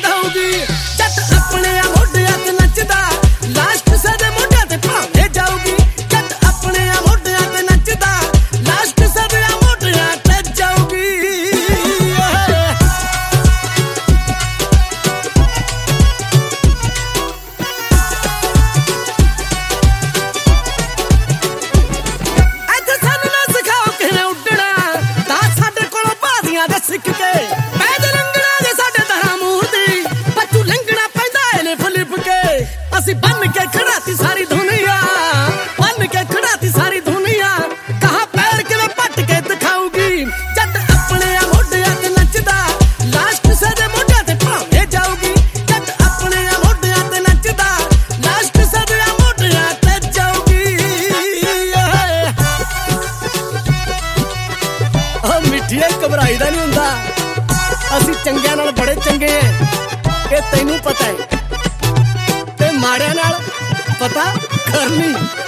ਵਧਾਊਗੀ। ਜੱਟ ਆਪਣੇ ਮੋਢਿਆਂ ਤੇ ਨੱਚਦਾ, ਲਾਸਟ ਸਾਡੇ ਮੋਢਿਆਂ ਤੇ ਭਾਵੇਂ ਜਾਊਗੀ। ਜੱਟ ਆਪਣੇ ਮੋਢਿਆਂ ਤੇ ਨੱਚਦਾ, ਲਾਸਟ ਸਾਡੇ ਮੋਢਿਆਂ ਤੇ ਜਾਊਗੀ। ਸਿੱਖ ਕੇ ਪੈਦਲ ਲੰਘਣਾ ਜੇ ਸਾਡੇ ਦਰਾਂ ਮੂੰਹ ਦੀ, ਬੱਚੂ ਲੰਘਣਾ ਪੈਂਦਾ ਇਹਨੇ ਫਲਿਪ ਕੇ। ਅਸੀਂ ਬੰਨ ਕੇ ਖੜਾਤੀ ਸਾਰੀ ਦੁਨੀਆ, ਬੰਨ ਕੇ ਖੜਾਤੀ ਸਾਰੀ ਦੁਨੀਆ, ਕਹਾਂ ਪੈਰ ਕਿਵੇਂ ਪੱਟ ਕੇ ਦਿਖਾਊਗੀ। ਜੱਟ ਆਪਣੇ ਮੋਢਿਆਂ ਤੇ ਨੱਚਦਾ, ਲਾਸਟ ਸਾਡੇ ਮੋਢਿਆਂ ਤੇ ਭਾਵੇਂ ਜਾਊਗੀ। ਜੱਟ ਆਪਣੇ ਮੋਢਿਆਂ ਤੇ ਨੱਚਦਾ, ਲਾਸਟ ਸਾਡੇ ਮੋਢਿਆਂ ਤੇ ਜਾਊਗੀ। ਉਹ ਮਿੱਠੀਏ ਘਬਰਾਈ ਦਾ ਨੀ ਹੁੰਦਾ, ਅਸੀਂ ਚੰਗਿਆਂ ਨਾਲ ਬੜੇ ਚੰਗੇ ਐ, ਇਹ ਤੈਨੂੰ ਪਤਾ ਹੈ, ਤੇ ਮਾੜਿਆਂ ਨਾਲ ਪਤਾ ਕਰਨੀ।